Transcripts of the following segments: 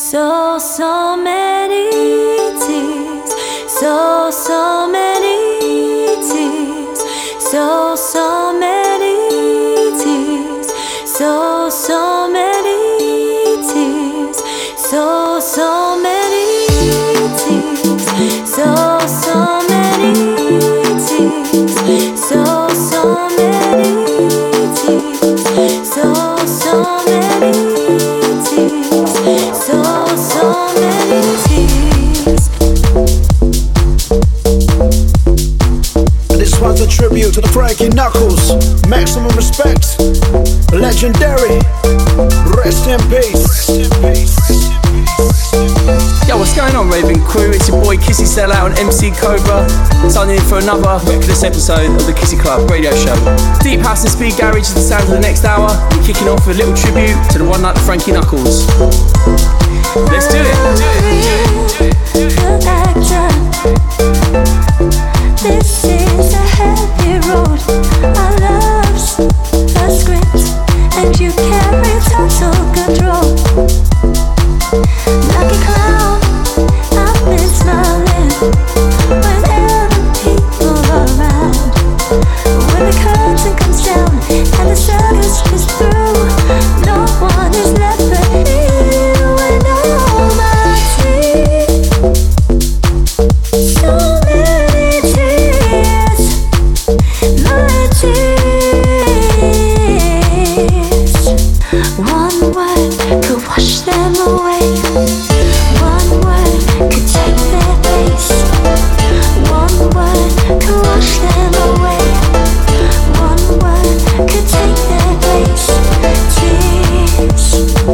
So many tears, so many tears, so many tears, so many tears, so many tears, so many tears, so many tears, so many tears, so many tears. This one's a tribute to the Frankie Knuckles. Maximum respect. Legendary. Rest in peace. Yo, what's going on, Raven Crew? It's your boy Kissy Sellout and MC Cobra, signing in for another reckless episode of the Kissy Club radio show. Deep house and speed garage is the sound of the next hour. We're kicking off with a little tribute to the one like the Frankie Knuckles. Let's do it. Good actor. This is a heavy road. Our love's a script, and you carry total control. Lucky clown, I've been smiling whenever people are around. When the curtain comes down and the circus is through, no one is left but you and all my tears. So many tears, my tears. One word could wash them away. One word could take their place. One word could wash them away. One word could take their place. Tears.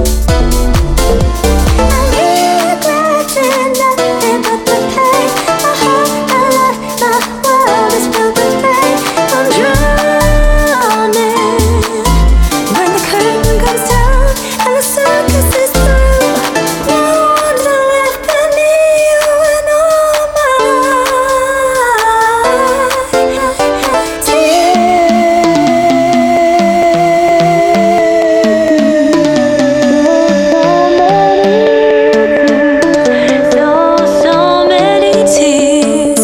I'm regretting nothing but the pain. My heart, my life, my world is filled with pain. I'm drowning when the curtain comes down and the circus is through. No one's left but me, you and all my tears. So many tears.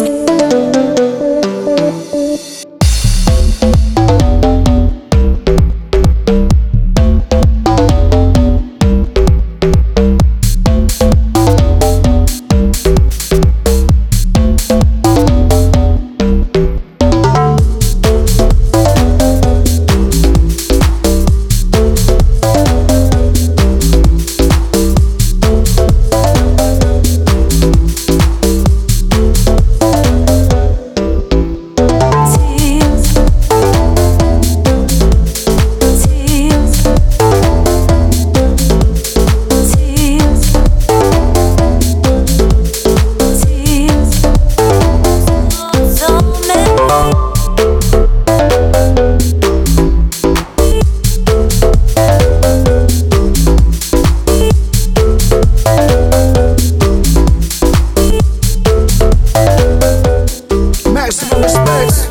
Maximum respect.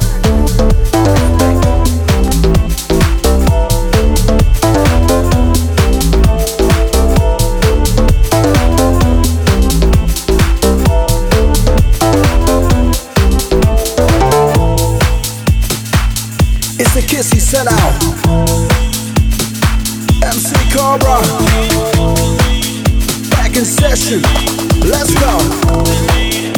It's the Kissy Sellout. MC Cobra. Back in session. Let's go.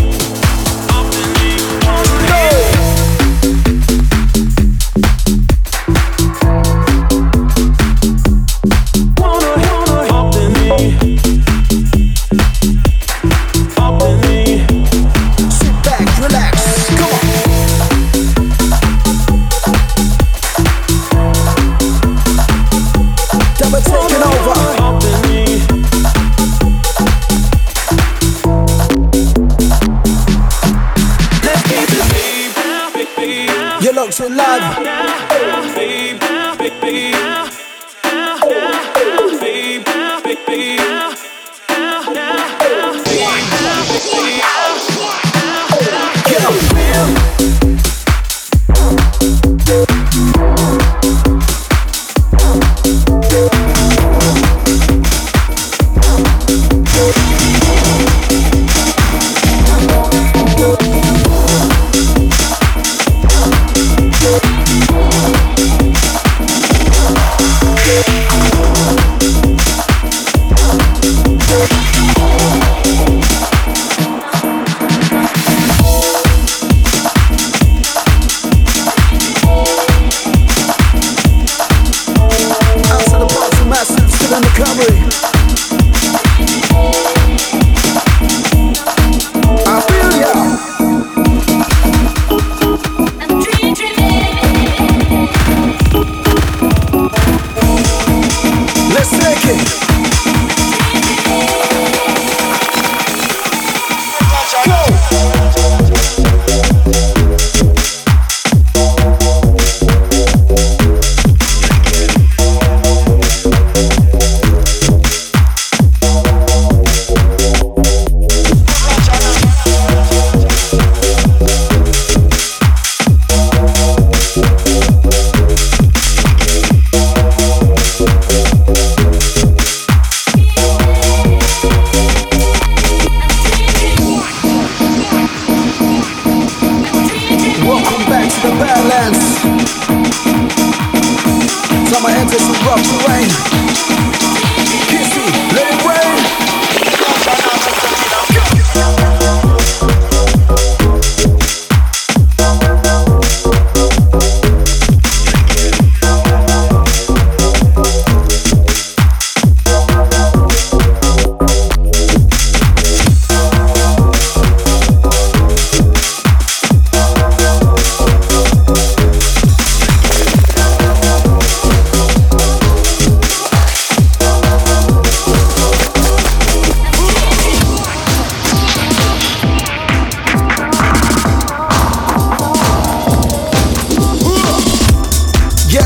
Sit back, relax, come on. Double taking over.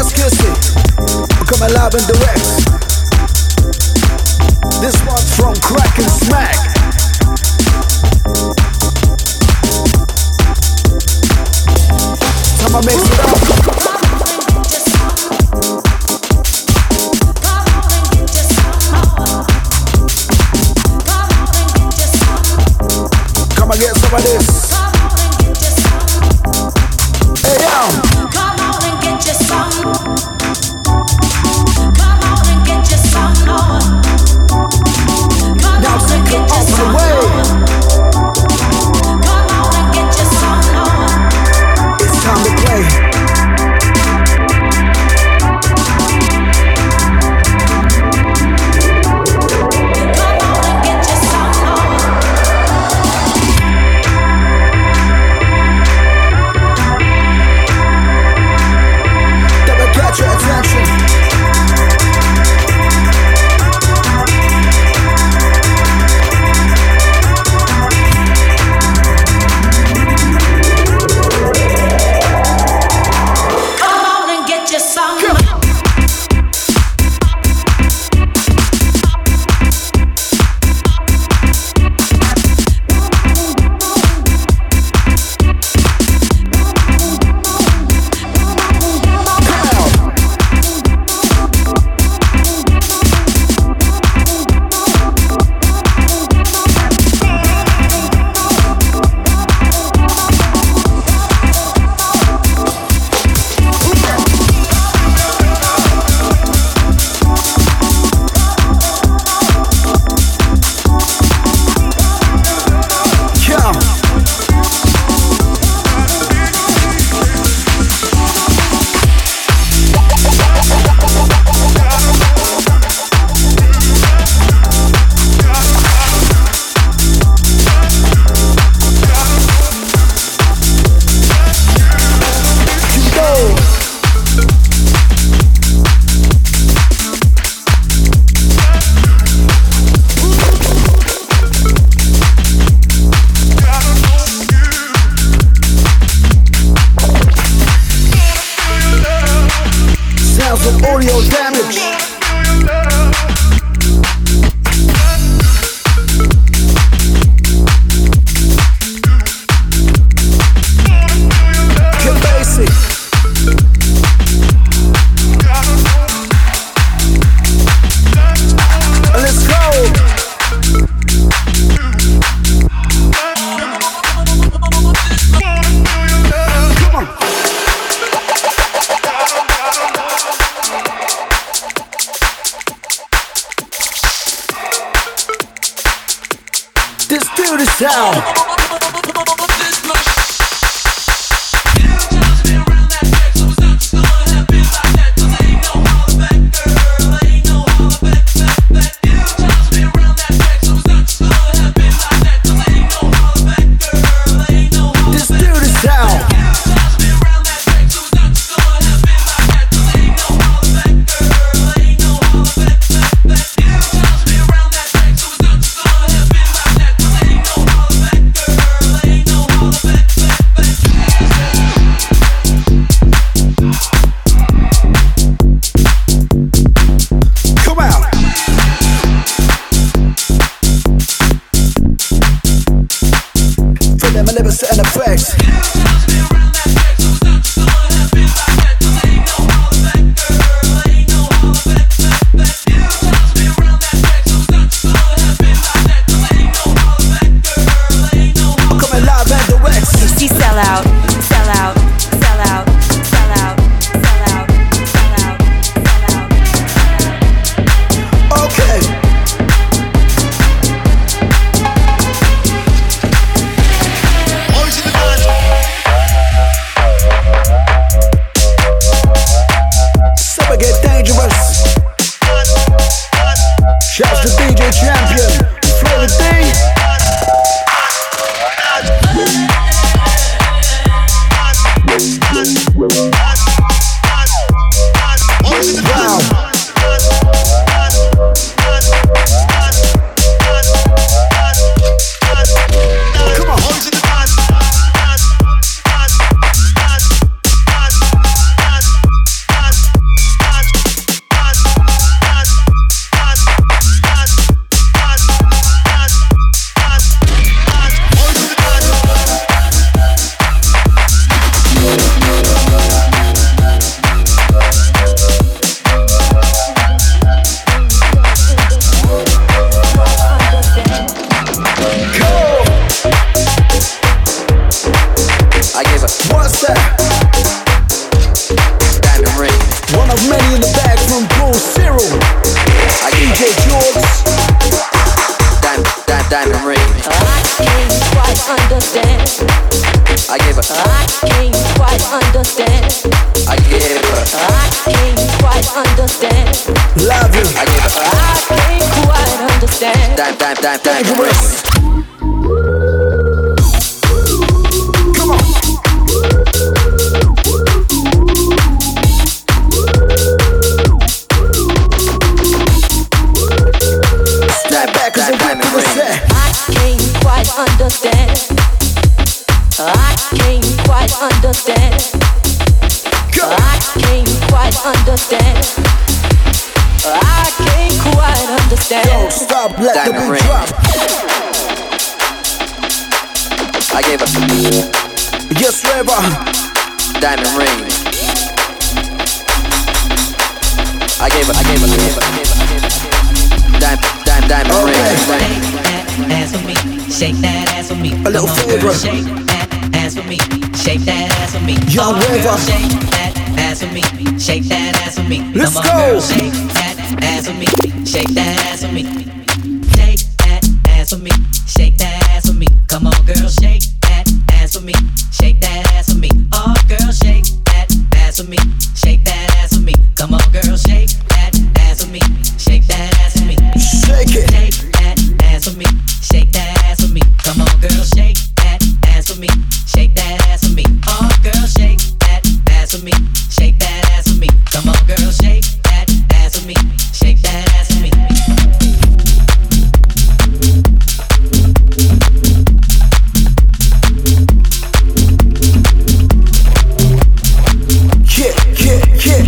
Yes, Kissy, I'm coming live and direct. This one's from Crack and Smack. Time I mix it up. Come and get some of this. Hey, yo. Come on and get you some. Come on and get you some more. Come Now on and take it get you off the some way. more. Come on and get you some more. It's time to play. Come on and get you some more. Double catch your attention. Come on and get you some. Sounds of audio damage. Get basic. Let's go. Come on. This dude is sound. This dude is sound. Come out. For them, I never set an effect. I'm coming live and direct. She sell out, sell out, sell out, sell out, sell out, sell out, sell out. Okay. Summer get dangerous. Shouts to DJ Champion, Flavor D. Come on. in the back from Bull Cyril. DJ George. Diamond ring. I can't quite understand. I gave her. I can't quite understand. I gave her. I can't quite understand. Love you. I gave her. I can't quite understand. Diamond ring. Come on. Step back as a whip to the set. I can't quite understand. I can't quite understand. Go. I can't quite understand. I can't quite understand. Don't stop, let the Diamond beat ring. drop. I gave her. Yes, Reva. Diamond ring. I gave her. Diamond Okay. ring. Ass for me, shake that ass for me. A little Come on, favor. girl, shake that ass for me, shake that ass for me. Young Come on, girl, River. shake that ass for me, shake that ass for me. Let's Come go. on, girl, shake that ass for me, shake that ass for me. Shake that ass for me, shake that ass for me. Come on, girl, shake that ass for me, shake that ass for me. Oh, girl, shake that ass for me, shake that ass for me. Come on, girl, shake that ass for me, shake that ass for me. Shake it. Shake that ass for me, shake that ass for me. Come on, girl, shake that ass for me, shake that ass for me. Oh, girl, shake that ass for me, shake that ass for me. Come on, girl, shake that ass for me, shake that ass for me. Yeah.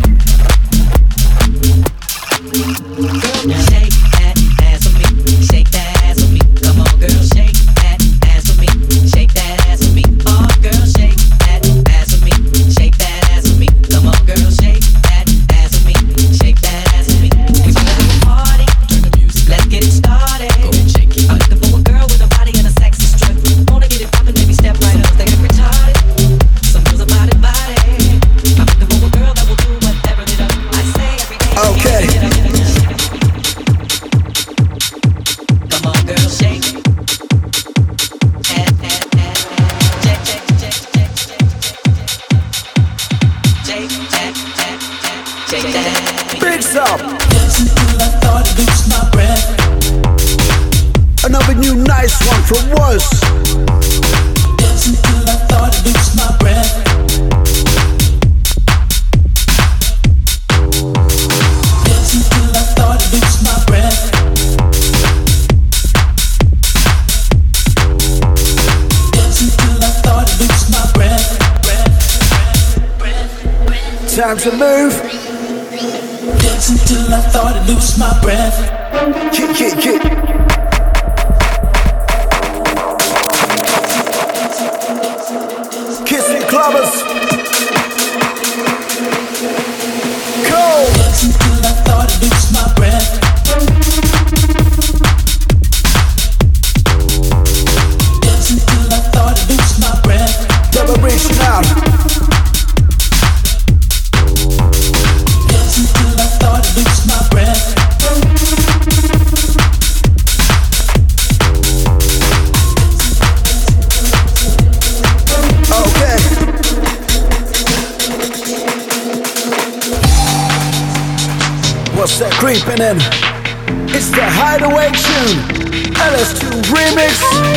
Shake that ass for me, shake that ass for me. Come on, girl, shake that ass for me, shake that ass for me. Oh, girl, shake that ass for me, shake that ass for me. Come on, girl, shake that ass for me, shake that ass for me. We finna have a party, turn the music, let's get it started. Go and shake it. I'm looking for a girl with a body and a sexy strip. Wanna get it poppin', baby, step right up, they get retarded. Some girls are body. I'm looking for a girl that will do whatever they do. I say every day. Okay. Come on, girl, shake. Shake that. Bigs up. Dancing till I thought I lose my breath. Another new nice one from Was. Dancing till I thought I lose my breath. Dancing till I thought I lose my breath. Dancing till I thought I lose my breath. Time to move. Dancing till I thought I lose my breath. Yeah. Kiss me, clubbers. Go. Dancing till I thought I lose my breath. Dancing till I thought I lose my breath. Never reaching out. Dancing till I thought I lose my breath. Okay. What's that creeping in? It's the Hideaway tune. LS2 remix.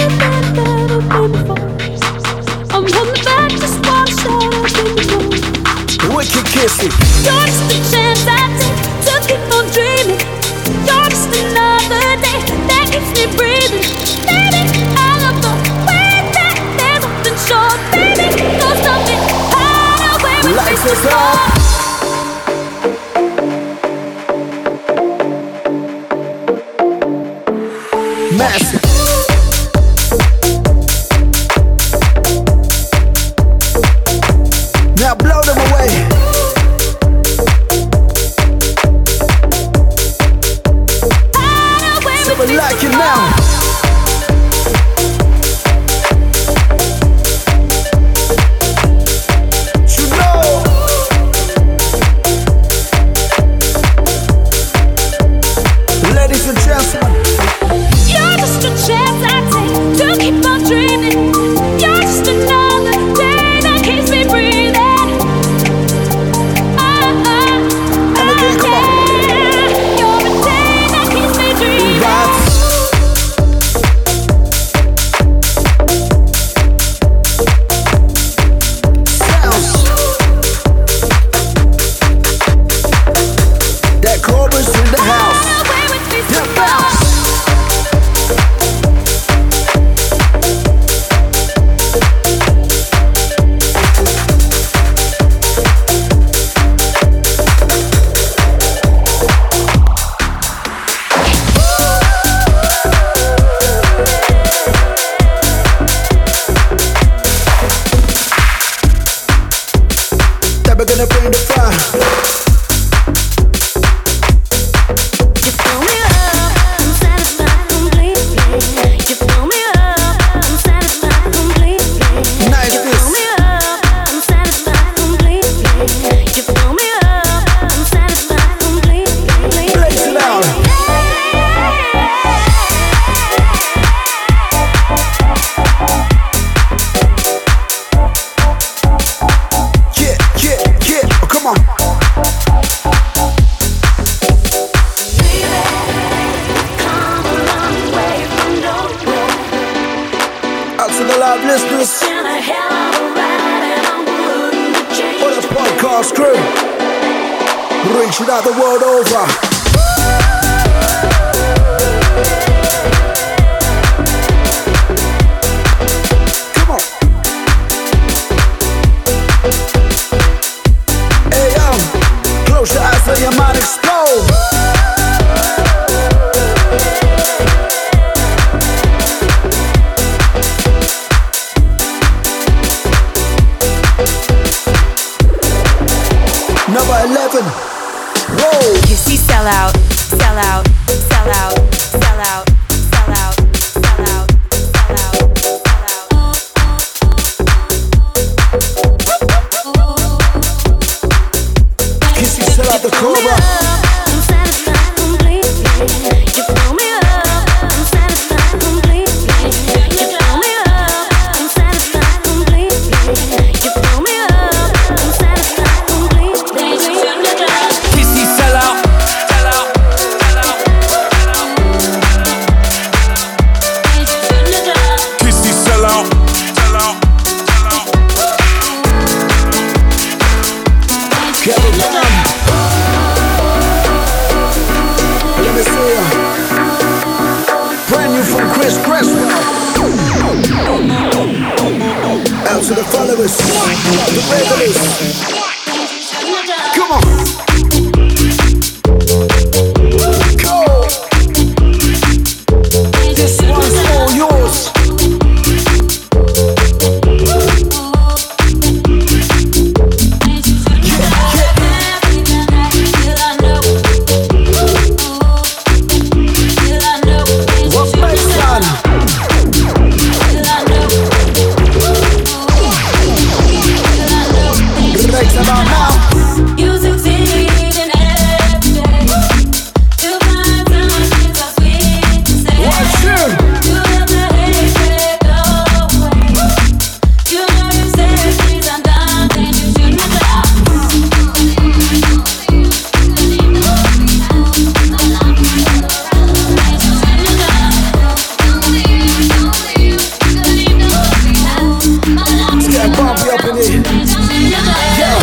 I'm coming back, just one shot in the room. Wicked Kissy. You're just a chance I take to keep on dreaming. You're just another day that keeps me breathing. Baby, I love the way that there's nothing short. Baby, go something hide away with Lights me us up. Massive. Now blow them away. Reach it out the world over. Come on. Hey yo, close your eyes so your mind explode. Number 11. Whoa. Kissy sell out, sell out, sell out, sell out, sell out, sell out, sell out, sell out. Kissy sell out the Cobra. I'm satisfied completely. You fill me up. I'm satisfied completely. You fill me up. I'm satisfied completely. You fill me up. I'm satisfied completely. Kissy sell out, sell out, sell out, sell out. Kissy sell out, sell out, sell out. Get it down. Let me see ya. Brand new from Chris Cresswell. Out to the followers, the regulars. Come on. Go. This one's all yours. What makes fun? Breaks about now. You succeed in every day. You find something so sweet to say. What's true? You help the hate go away. You know you say things I'm done, then you shouldn't have done. Let's get bumpy up in here. Yeah.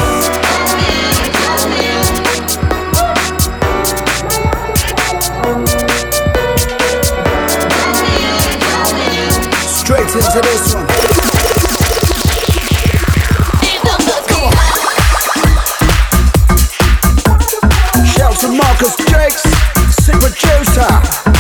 Straight into this one. Shout to Marcus Jakes, sick producer.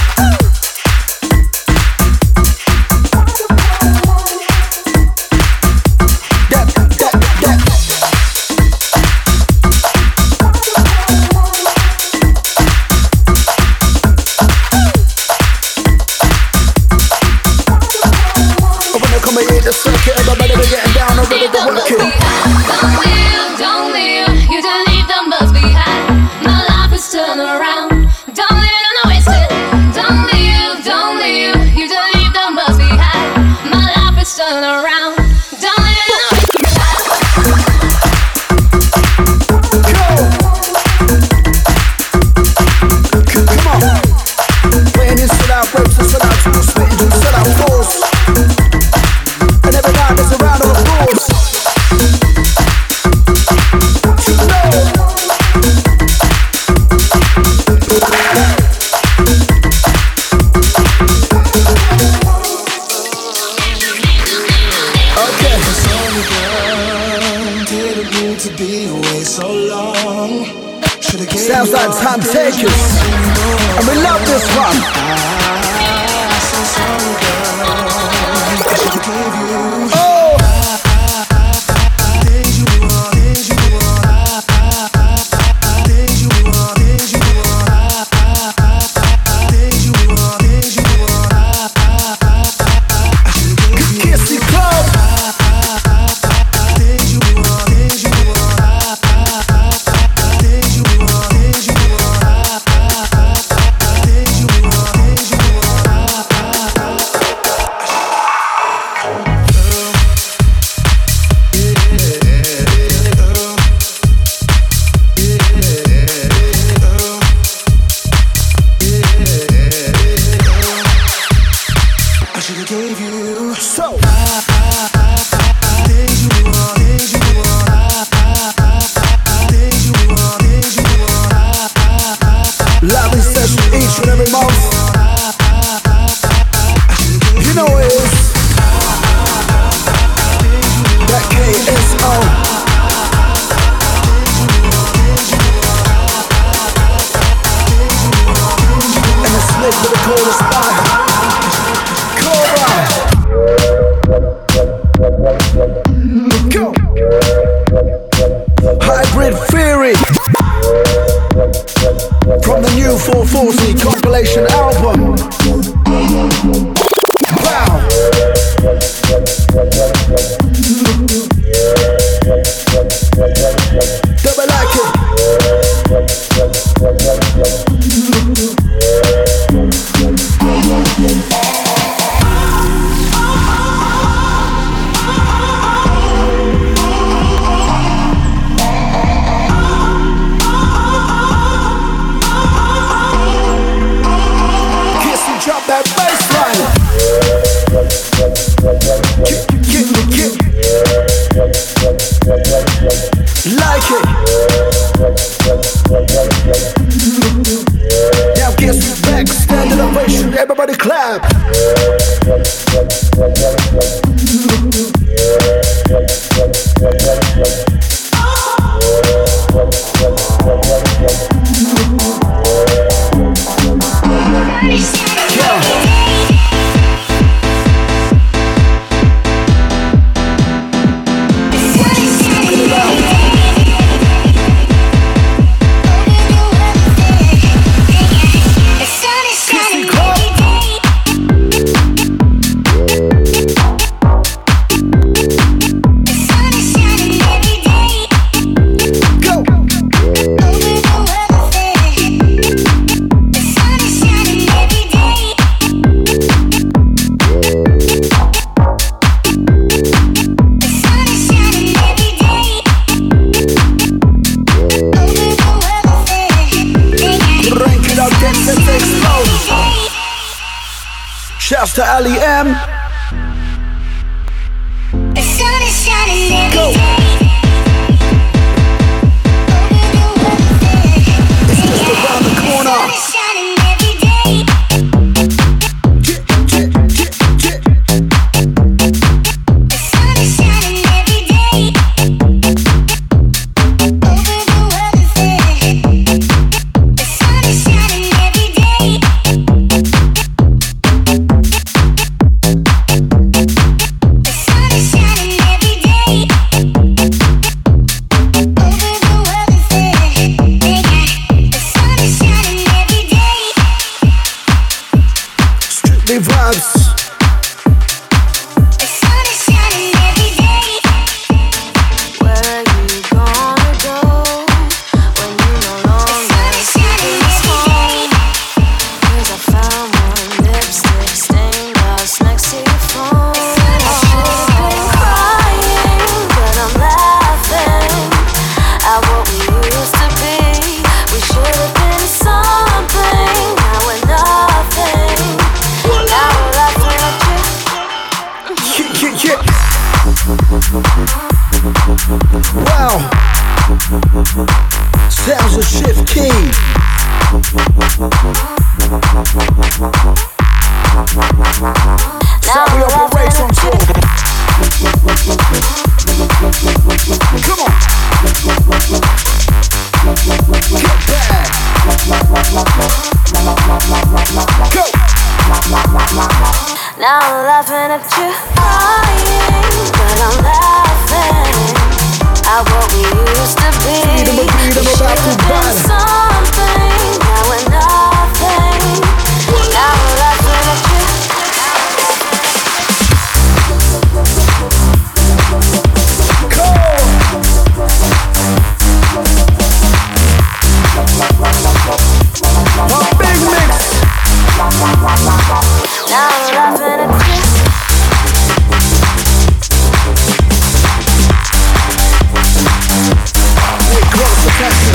The circuit, everybody be getting down over the working. Don't live, you don't leave the bus behind. My life is turned around. Don't live on a wasted. Don't live, you don't leave the bus behind. My life is turned around. Don't live on a Come on. Playing in sell out breaks and sell out tools, spitting to sell out floors. And every night there's a round of applause. You know. Okay. Sounds like Time Takers. And we love this one. Oh. Kissy Club. 440 compilation album. Wow. Double like it. Kiss and drop that bass line. Kick. Like it. Now kiss back, stand ovation, everybody clap. Shouts to Ali M. The sun is shining every Go. day. It's just around the corner. The sun is shining every day. The sun is shining every day. Over the world is there. The sun is shining every day. The sun is shining every day. Over the world is there. The sun is shining every day. Strictly vibes. The sun is shining every day. Where are you gonna go when you no longer see this home? 'Cause I found one lipstick stain lost next to your phone. I should've been crying, but I'm laughing at what we used to be. We should've been something, now we're nothing. Now we're laughing at you. Wow. Sounds of Shift Key. How we operate on tour. Come on. Get back. Go. Now I'm laughing at you crying, but I'm laughing at what we used to be. Freedom We about should've to been bad. something, now we're nothing. Now I'm laughing at you. My big mix. Now I'm laughing at you. Hey, close attention.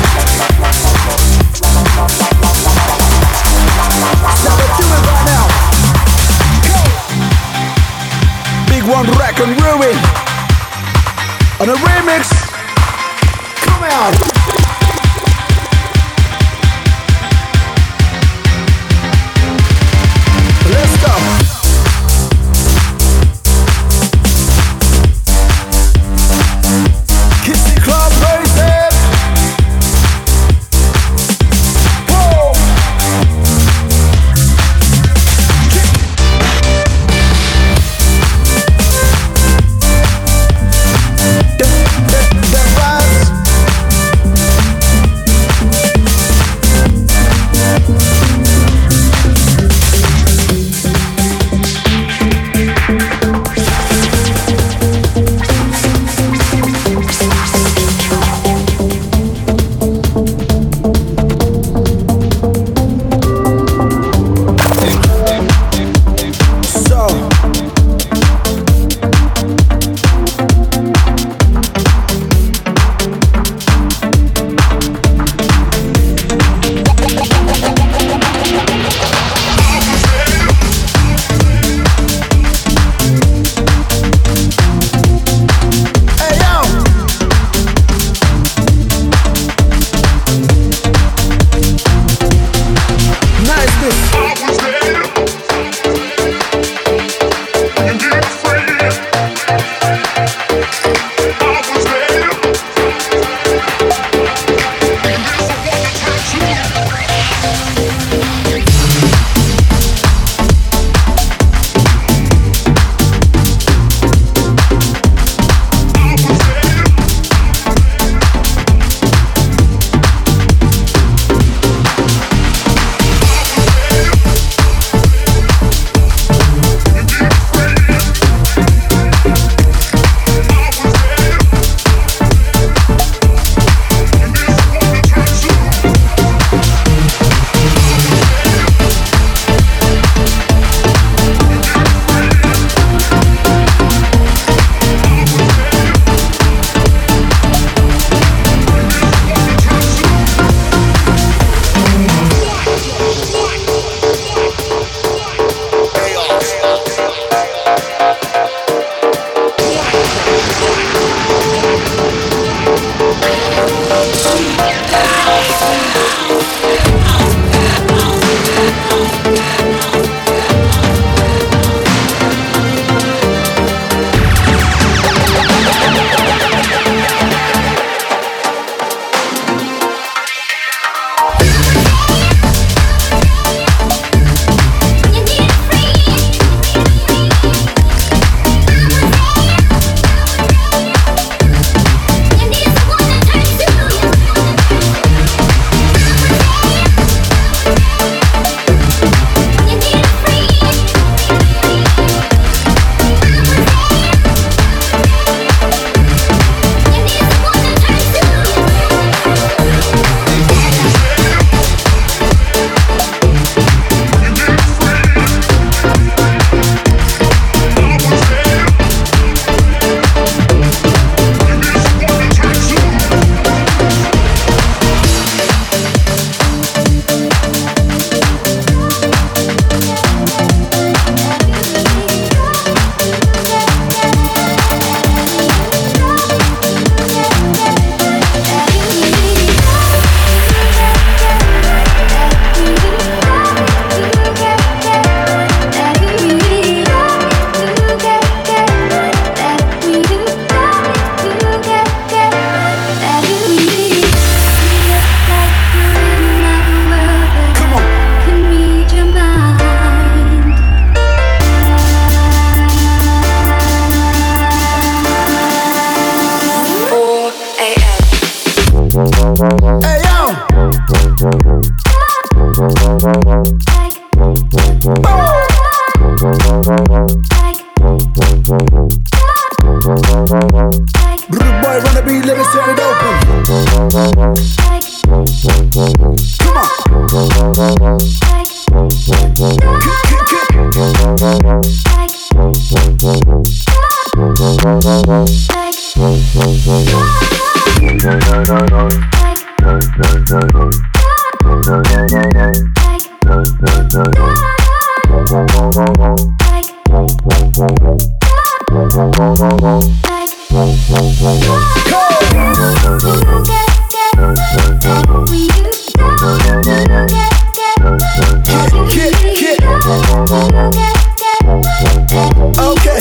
Now let's do it right now. Go. Big One Rack and Ruin. On a remix. Come out. Let's go. Kissy Club, raise it. Whoa. The vibes. Rude boy, run the beat, let me set it open. Come on. Okay.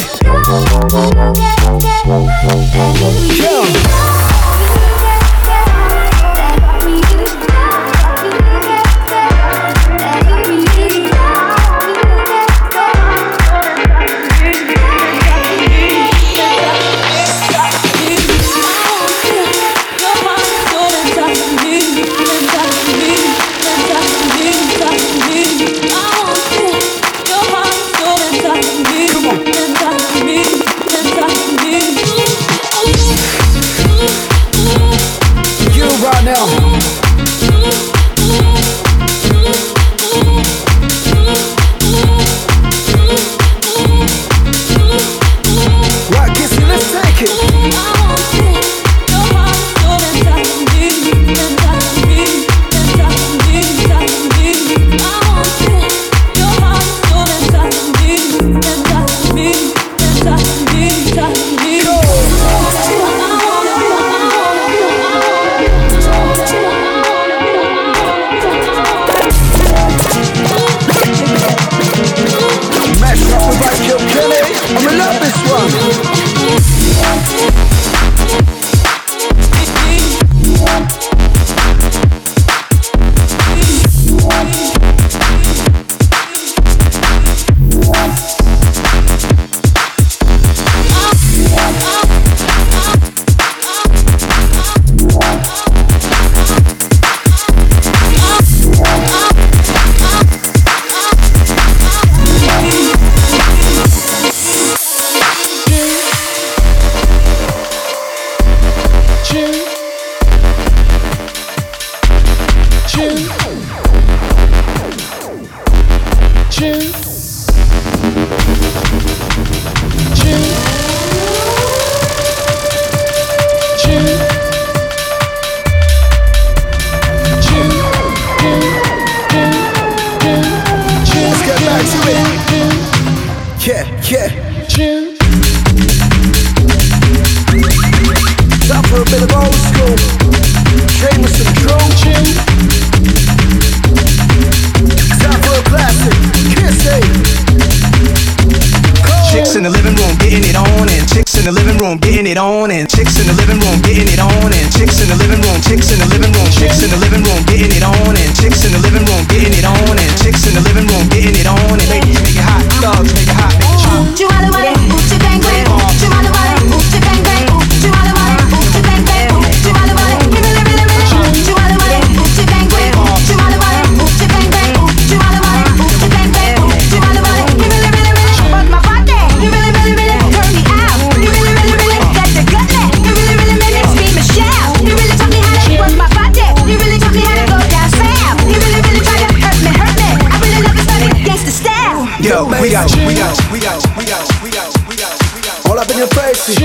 All up in your face.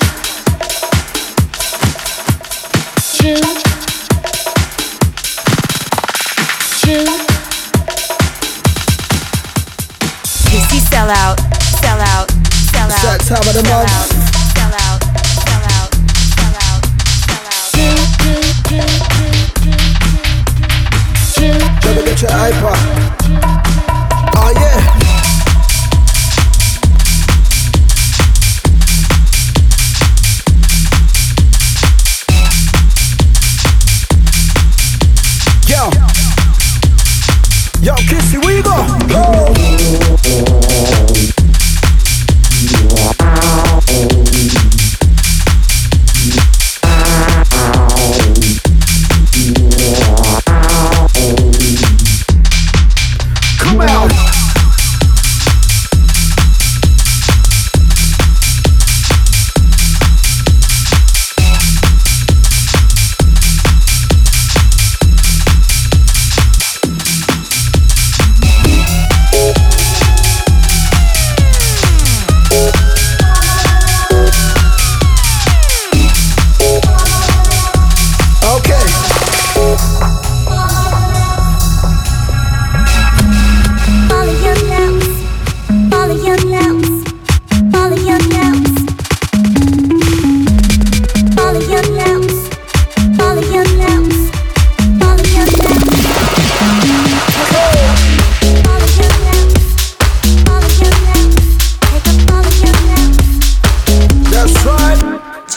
Kissy sell out, sell out, sell out. It's that time of the month. Sell out, sell out, sell out, sell out, sell out. Try to get your iPod. Oh yeah. Yo, Kissy, where you go? Come out.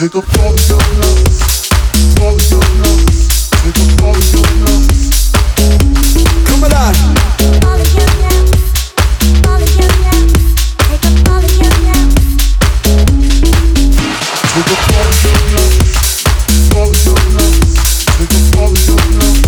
Take up all of your lungs, all of your lungs. Take up all of your lungs. Come alive. All of your lungs, all of your lungs. Take up all of your lungs. Take up all of your lungs, all of your lungs. Take up all of your lungs.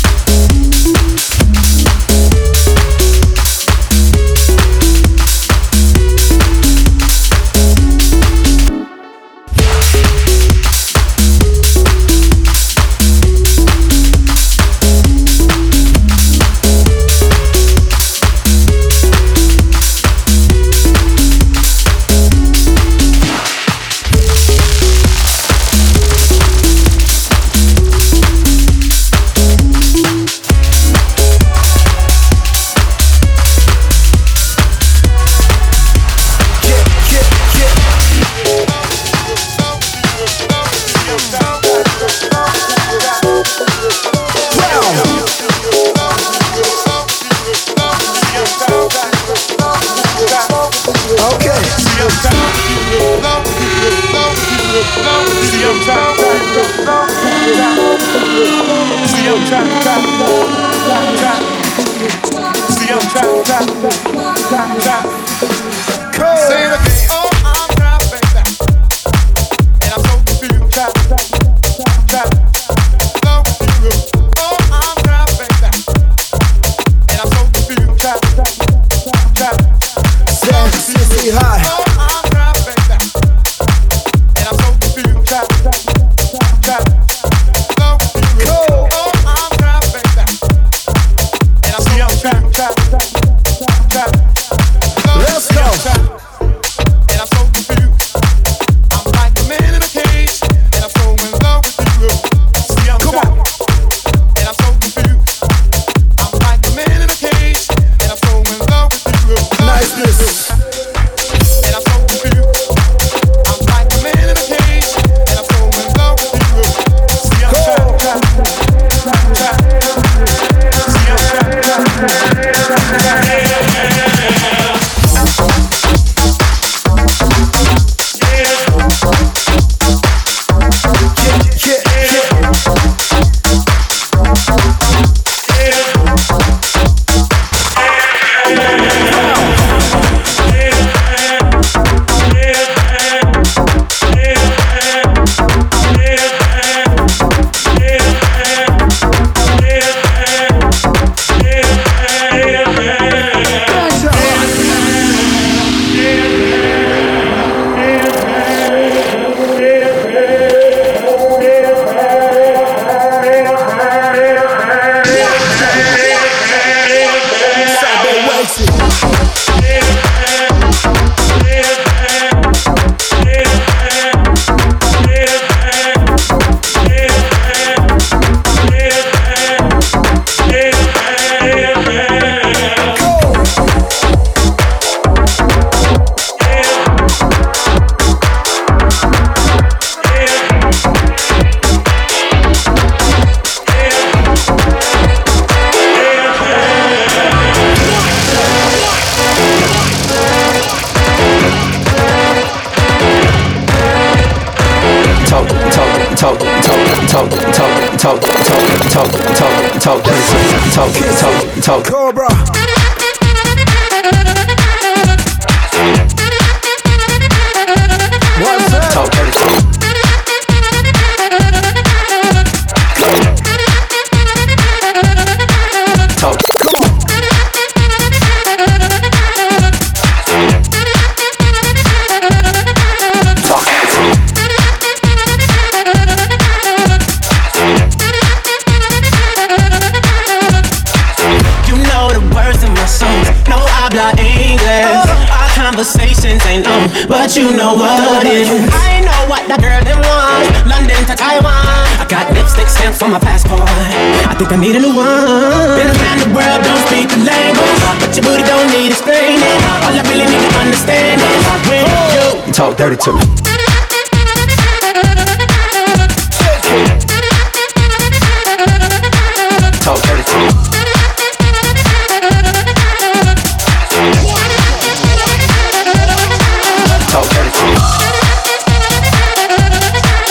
Talk. Cobra. What's that? Talk dirty. Talk. Come on. Conversations ain't long, but you know what it is. I know what that girl them want. London to Taiwan. I got lipstick stamps on my passport. I think I need a new one. Been around the world, don't speak the language, but your booty don't need explaining. All I really need to understand is when you talk dirty to me. Talk dirty to me. Talk dirty to me.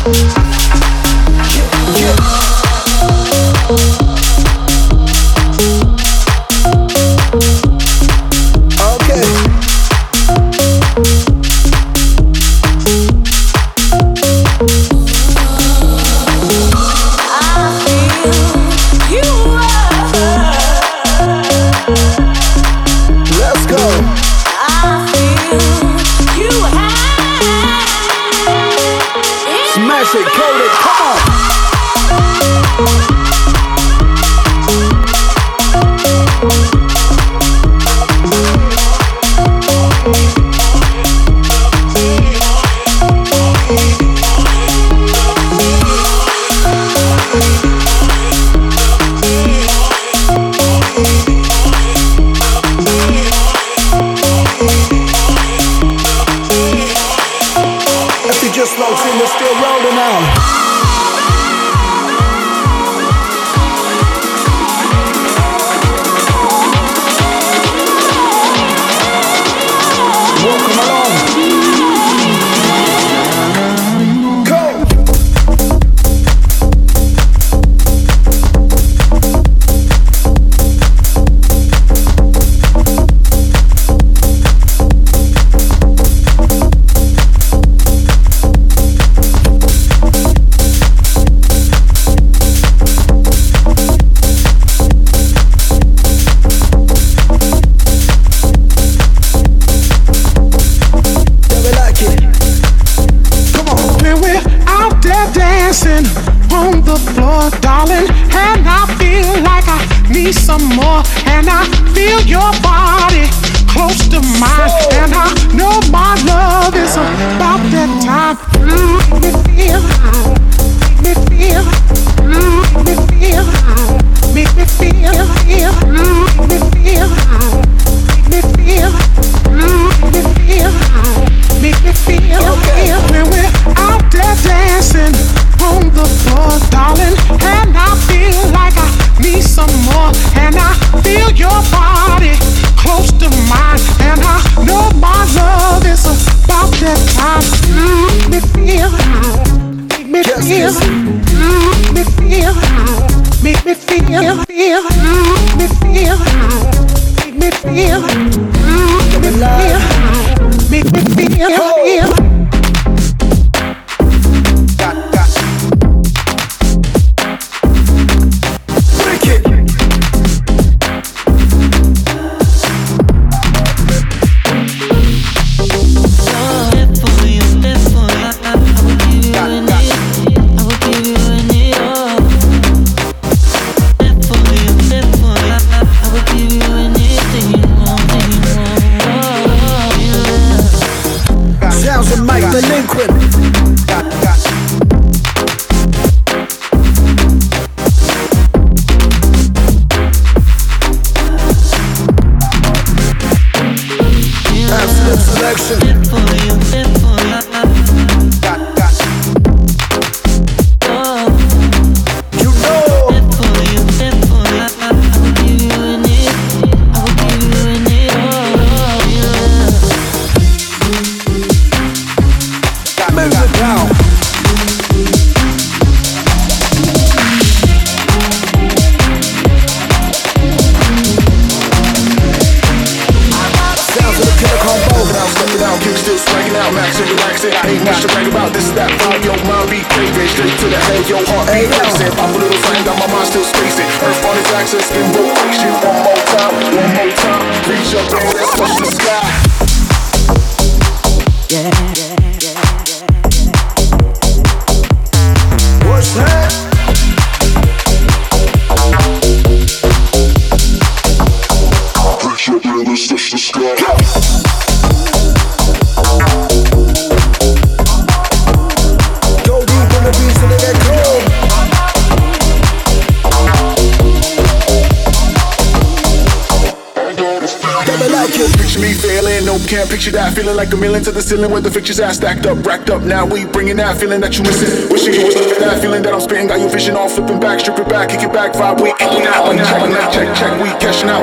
Can't picture that feeling like a million to the ceiling with the pictures ass stacked up, racked up. Now we bringing that feeling that you missing. Wishing you was that feeling that I'm spitting. Got your vision all flipping back, strip it back, kick it back. 5 week, kicking out, check, we cashing out.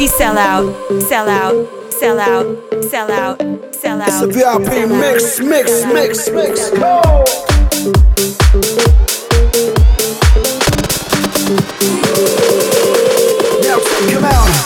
Kissy sell out, sell out, sell out, sell out, sell out. It's a VIP mix. Go! Now check him out.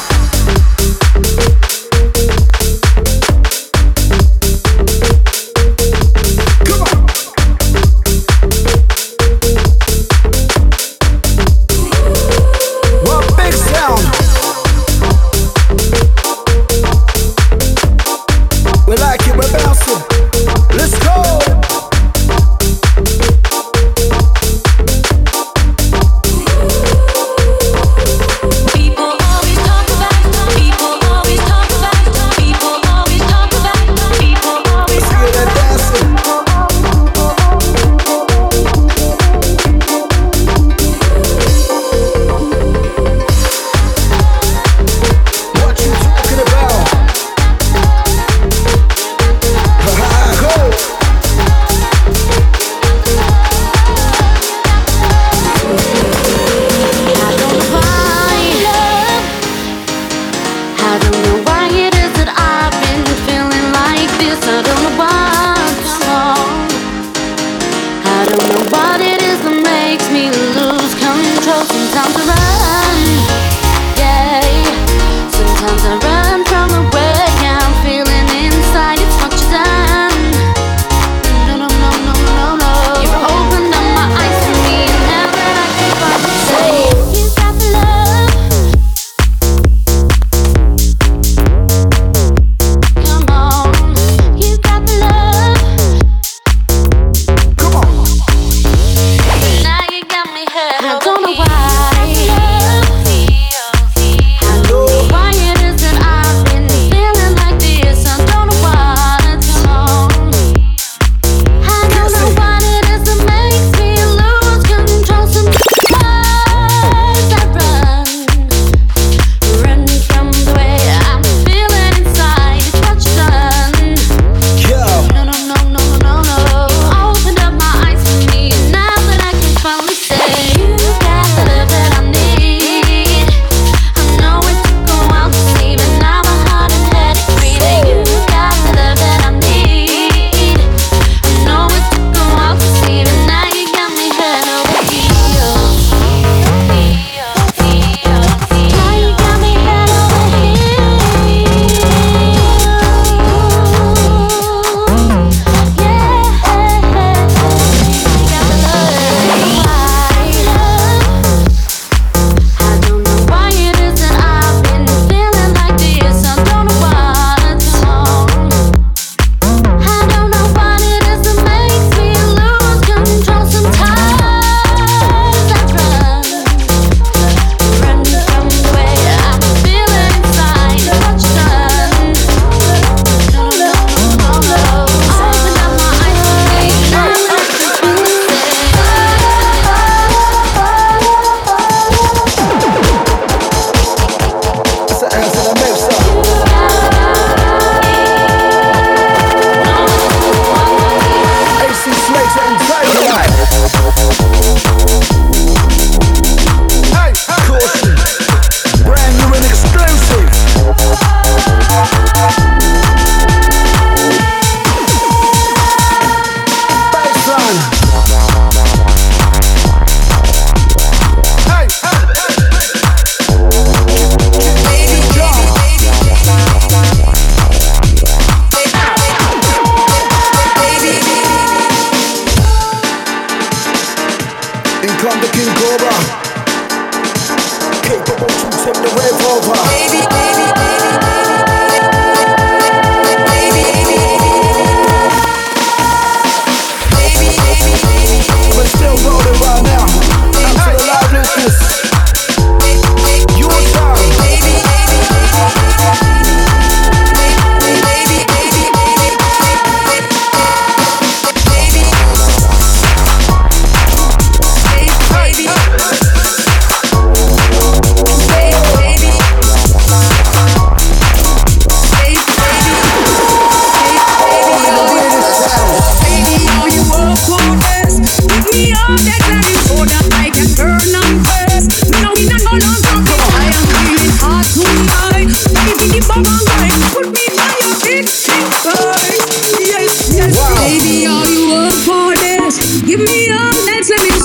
I am feeling hot tonight.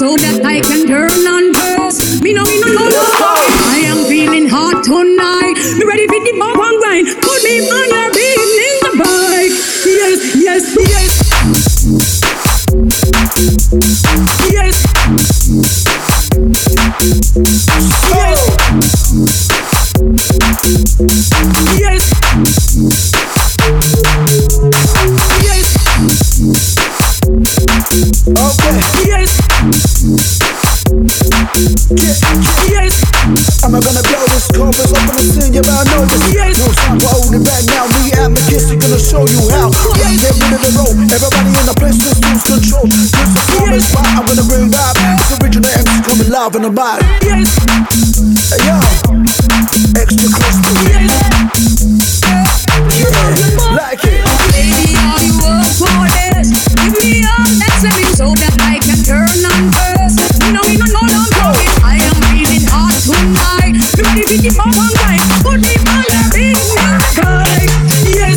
so that I can turn on first. Me no. I am feeling hot tonight. Me ready for the bump and grind. Put me on your beat in the bike. Yes. Yes. Yes. Okay. Yes. Yes. Am I gonna blow this chorus? I'm gonna sing you about no this. Yes. No time for holding back now. Me and the kiss are gonna show you how. Yes. Get rid of the road. Everybody in the place just lose control. This is the spot I'm gonna bring back. It's original MC coming live in the body. Yes. Hey, yo. Extra crispy. Yes. Yeah. Like it. Baby, are you up for this? Give me all that swimming so that I can turn on first. No, don't go it. I am feeling hot tonight. You ready to keep up on time? Put me on your beat in the sky. Yes.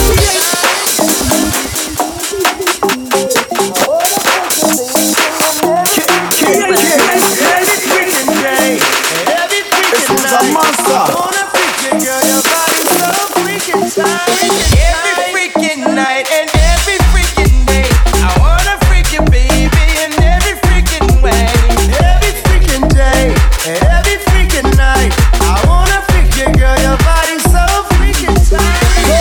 Every freaking day, every freaking night, I wanna freak you, girl. Your body's so freaking tight. Every freaking night and every freaking day, I wanna freak you, baby, in every freaking way. Every freaking day, every freaking night, I wanna freak you, girl. Your body's so freaking tight.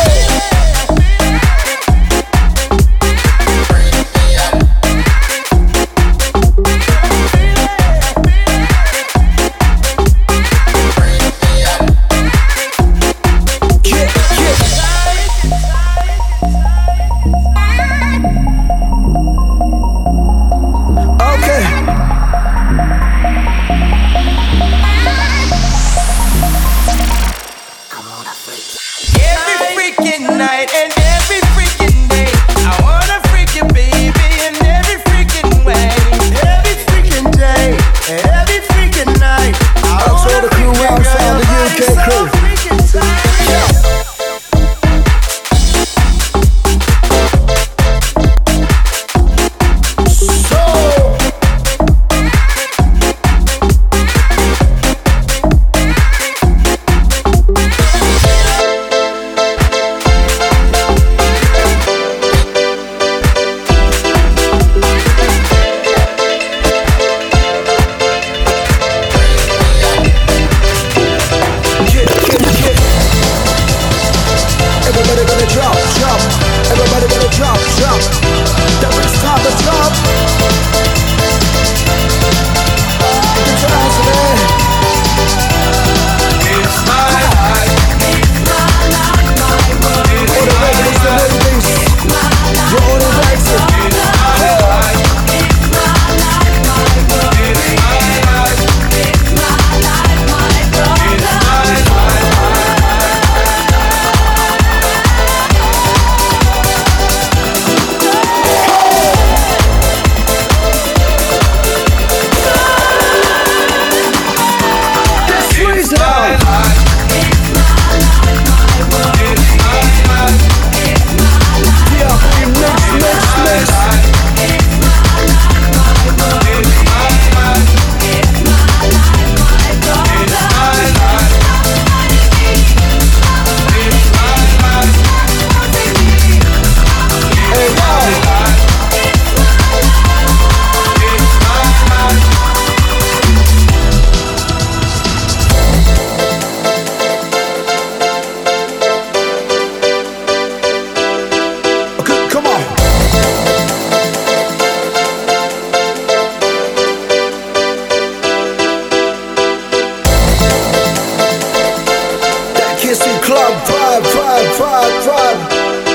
vibe.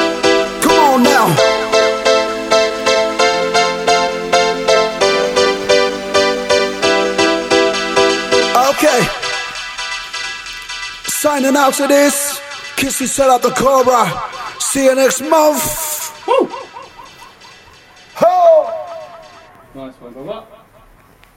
Come on now. Okay. Signing out to this. Kissy set up the Cobra. See you next month. Woo! Ho! Nice one, brother.